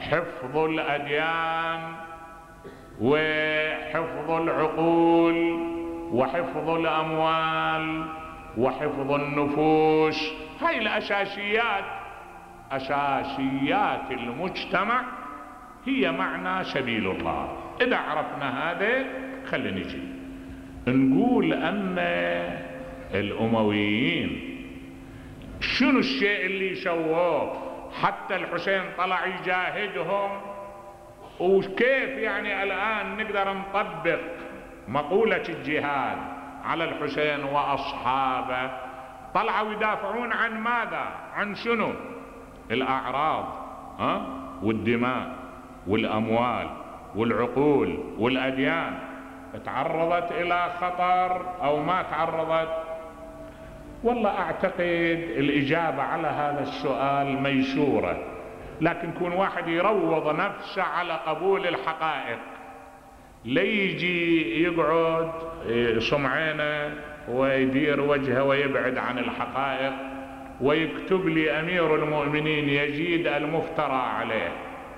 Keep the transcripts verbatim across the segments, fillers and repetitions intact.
حفظ الأديان وحفظ العقول وحفظ الأموال وحفظ النفوس. هاي الأساسيات، أساسيات المجتمع هي معنى سبيل الله. إذا عرفنا هذا خلينا نجي نقول أن الأمويين شنو الشيء اللي سووه حتى الحسين طلع يجاهدهم، وكيف يعني الآن نقدر نطبق مقولة الجهاد على الحسين وأصحابه. طلعوا يدافعون عن ماذا؟ عن شنو؟ الأعراض ها؟ والدماء والأموال والعقول والأديان. تعرضت إلى خطر أو ما تعرضت؟ والله أعتقد الإجابة على هذا السؤال ميسورة، لكن كون واحد يروض نفسه على قبول الحقائق، ليجي يقعد صمعينه ويدير وجهه ويبعد عن الحقائق ويكتب لي أمير المؤمنين يزيد المفترى عليه.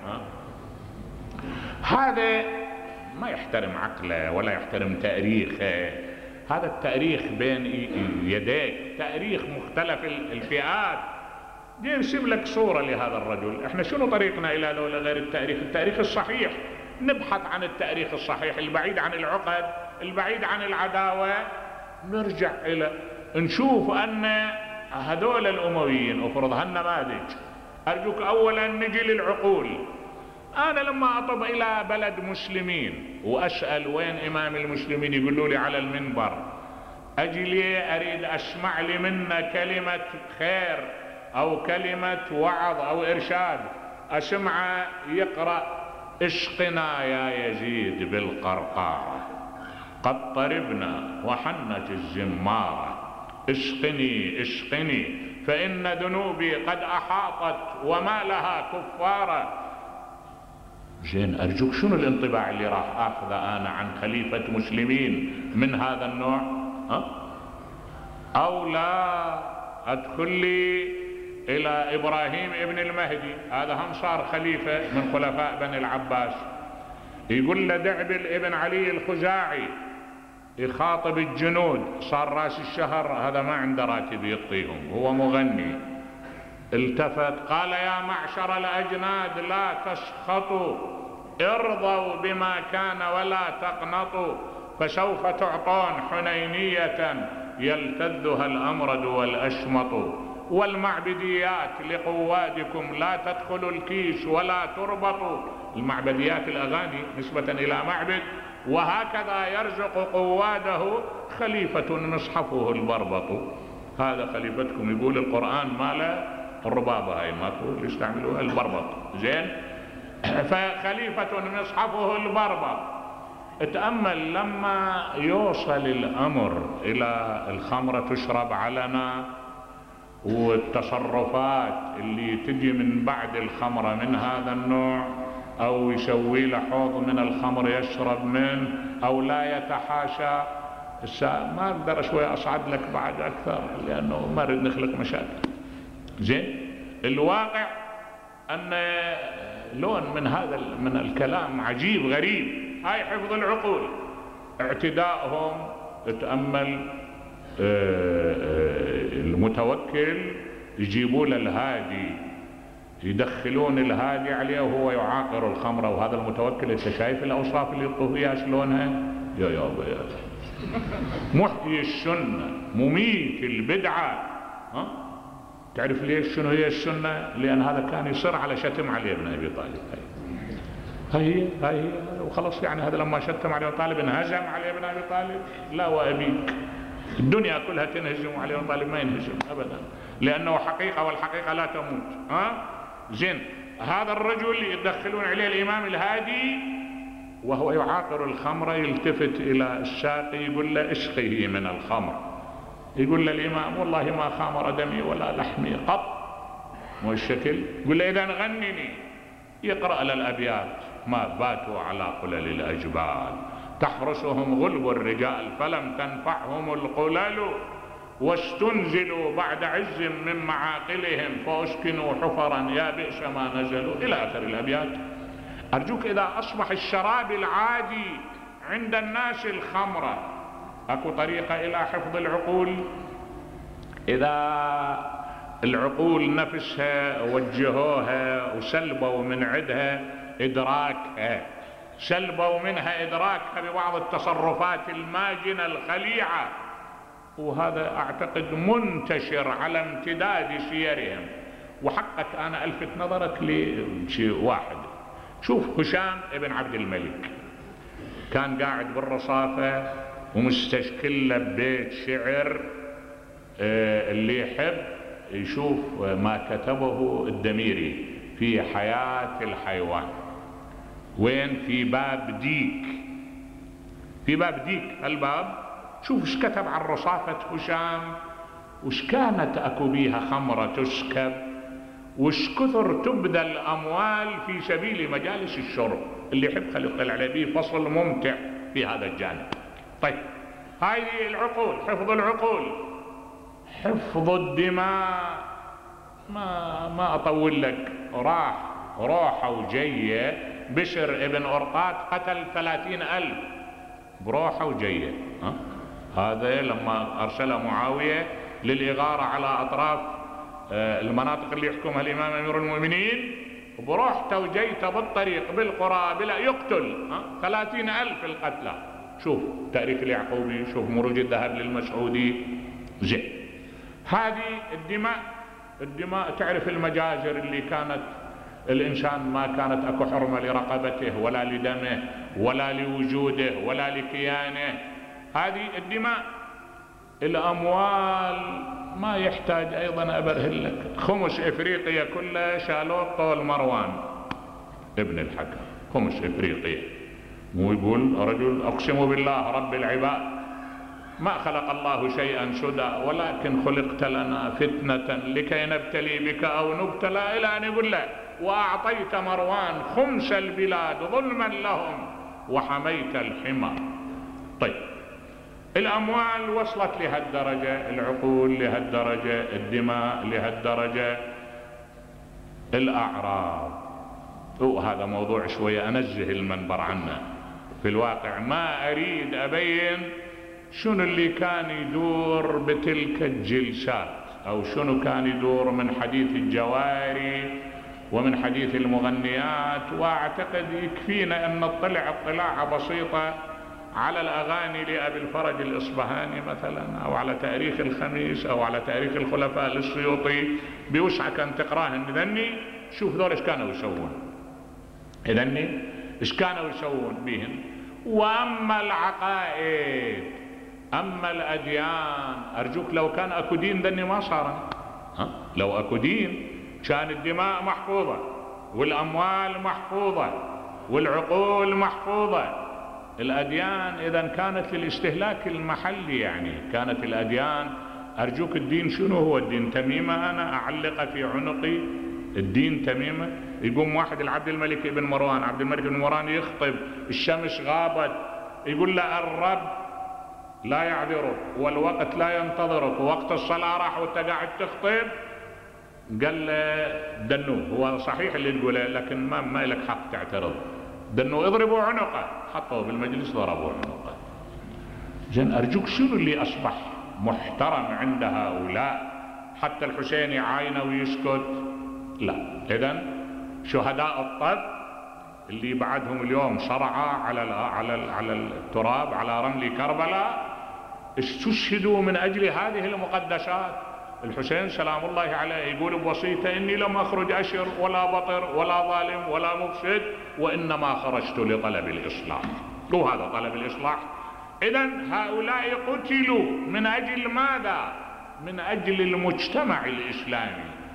هذا ما يحترم عقله ولا يحترم تاريخه. هذا التاريخ بين يديك، تاريخ مختلف الفئات. يرسم لك صورة لهذا الرجل. احنا شنو طريقنا الى لولا غير التاريخ؟ التاريخ الصحيح. نبحث عن التاريخ الصحيح البعيد عن العقد، البعيد عن العداوة. نرجع الى نشوف ان هذول الامويين افرض هالنماذج. ارجوك اولا نجي للعقول. انا لما اطب الى بلد مسلمين واسأل وين امام المسلمين يقولوا لي على المنبر، اجي لي اريد اسمع لي منه كلمة خير او كلمة وعظ او ارشاد، اسمعه يقرأ اشقنا يا يزيد بالقرقارة، قد طربنا وحنت الزمارة، اشقني اشقني فإن ذنوبي قد أحاطت وما لها كفارة. زين، أرجوك شنو الانطباع اللي راح آخذه أنا عن خليفة مسلمين من هذا النوع؟ ها؟ أو لا أدخل لي إلى إبراهيم ابن المهدي، هذا هم صار خليفة من خلفاء بني العباس، يقول له دعبل ابن علي الخزاعي يخاطب الجنود، صار راس الشهر، هذا ما عنده راتب يعطيهم، هو مغني. التفت قال يا معشر الأجناد لا تسخطوا، ارضوا بما كان ولا تقنطوا، فسوف تعطون حنينية يلتذها الأمرد والأشمط، والمعبديات لقوادكم لا تدخلوا الكيس ولا تربطوا. المعبديات الأغاني نسبة إلى معبد. وهكذا يرزق قواده خليفة مصحفه البربط. هذا خليفتكم يقول القرآن ما له الربابة، هاي ماكو يستعملوها البربط. زين، فخليفة مصحفه البربط. اتأمل لما يوصل الأمر إلى الخمرة تشرب علنا والتصرفات اللي تجي من بعد الخمرة من هذا النوع، أو يسوي له حوض من الخمر يشرب منه، أو لا يتحاشى. ما أقدر شوي أصعد لك بعد أكثر لأنه ما أريد نخلق مشاكل. زين، الواقع أن لون من هذا من الكلام عجيب غريب. هاي حفظ العقول، اعتدائهم. اتأمل المتوكل يجيبوا له الهادي، يدخلون الهادي عليه وهو يعاقر الخمرة، وهذا المتوكل انت شايف الاوصاف اللي يطوف فيها شلونها؟ يا يابا يا محيي السنة مميت البدعة. ها؟ تعرف ليش شنو هي السنة؟ لأن هذا كان يصر على شتم علي بن أبي طالب. هاي هي هاي هي وخلص. يعني هذا لما شتم علي بن طالب انهزم علي بن أبي طالب؟ لا وأبيك، الدنيا كلها تنهزم علي بن طالب ما ينهزم أبدا، لأنه حقيقة والحقيقة لا تموت. ها؟ زين، هذا الرجل يدخلون عليه الإمام الهادي وهو يعاقر الخمر، يلتفت إلى الساقي يقول له اسقه من الخمر. يقول له الإمام والله ما خامر دمي ولا لحمي قط. مو الشكل؟ يقول له إذا غنني. يقرأ للأبيات ما باتوا على قلل الأجبال، تحرسهم غلب الرجال فلم تنفعهم القلل، واستنزلوا بعد عز من معاقلهم فاسكنوا حفرا يا بئس ما نزلوا إلى آخر الأبيات. أرجوك إذا أصبح الشراب العادي عند الناس الخمرة، أكو طريقة إلى حفظ العقول؟ إذا العقول نفسها وجهوها وسلبوا من عندها إدراكها، سلبوا منها إدراكها ببعض التصرفات الماجنة الخليعة، وهذا أعتقد منتشر على امتداد سيرهم. وحقك أنا ألفت نظرك لشيء واحد. شوف هشام ابن عبد الملك كان قاعد بالرصافة ومستشكل له بيت شعر، اللي يحب يشوف ما كتبه الدميري في حياة الحيوان. وين؟ في باب ديك، في باب ديك الباب. شوف ايش كتب عن رصافة هشام، وش كانت اكو بيها خمرة تسكب، وش كثر تبذل اموال في سبيل مجالس الشرب. اللي يحب خليه يطلع عليه، بيه فصل ممتع في هذا الجانب. طيب هذه العقول، حفظ العقول، حفظ الدماء. ما ما اطول لك، راح روحه وجيه بشر ابن أرقاد قتل ثلاثين ألف بروحه وجيه. ها؟ هذا لما أرسل معاوية للإغارة على أطراف المناطق اللي يحكمها الإمام أمير المؤمنين، بروحته وجيته بالطريق بالقرى بلا يقتل ثلاثين ألف القتلى. شوف تاريخ اليعقوبي، شوف مروج الذهب للمسعودي. زين، هذه الدماء، الدماء تعرف المجازر اللي كانت الإنسان ما كانت أكو حرمة لرقبته ولا لدمه ولا لوجوده ولا لكيانه. هذه الدماء. الأموال ما يحتاج أيضا أبرهن لك، خمس إفريقيا كلها شالوه طول مروان ابن الحكم، خمس إفريقيا. مو يقول رجل أقسم بالله رب العباد ما خلق الله شيئا سدى ولكن خلقت لنا فتنة لكي نبتلي بك أو نبتلى، إلى أن يقول له وأعطيت مروان خمس البلاد ظلما لهم وحميت الحمى. طيب الأموال وصلت لهالدرجة، العقول لهالدرجة، الدماء لهالدرجة، الأعراض. وهذا موضوع شوية أنزه المنبر عنه. في الواقع ما أريد أبين شنو اللي كان يدور بتلك الجلسات، أو شنو كان يدور من حديث الجواري ومن حديث المغنيات. وأعتقد يكفينا أن نطلع اطلاعة بسيطة على الأغاني لأبي الفرج الإصبهاني مثلا، أو على تاريخ الخميس، أو على تاريخ الخلفاء للسيوطي. بوسعك أن تقراهن. إذني شوف ذول إيش كانوا يسوون، إذني إيش كانوا يسوون بهن. وأما العقائد، أما الأديان، أرجوك لو كان أكو دين ذني ما صار. ها؟ لو أكو دين كان الدماء محفوظة والأموال محفوظة والعقول محفوظة. الأديان إذا كانت للاستهلاك المحلي، يعني كانت الأديان. أرجوك الدين شنو هو الدين؟ تميمة أنا أعلق في عنقي الدين تميمة؟ يقوم واحد العبد الملك ابن مروان، عبد الملك ابن مروان يخطب، الشمس غابت، يقول له الرب لا يعذرك والوقت لا ينتظرك، ووقت الصلاة راح وانت قاعد تخطب. قال له دنوه، هو صحيح اللي تقوله لكن ما ما لك حق تعترض. دنوه اضربوا عنقه، حطوه بالمجلس ضربوا عنقه. زين أرجوك شنو اللي أصبح محترم عند هؤلاء؟ حتى الحسين يعاينه ويسكت؟ لا. إذن شهداء الطب اللي بعدهم اليوم صرعى على على على التراب على رمل كربلاء استشهدوا من أجل هذه المقدسات. الحسين سلام الله عليه يقول بوصيته إني لم أخرج أشر ولا بطر ولا ظالم ولا مفسد، وإنما خرجت لطلب الإصلاح. وهذا طلب الإصلاح. إذن هؤلاء قتلوا من أجل ماذا؟ من أجل المجتمع الإسلامي.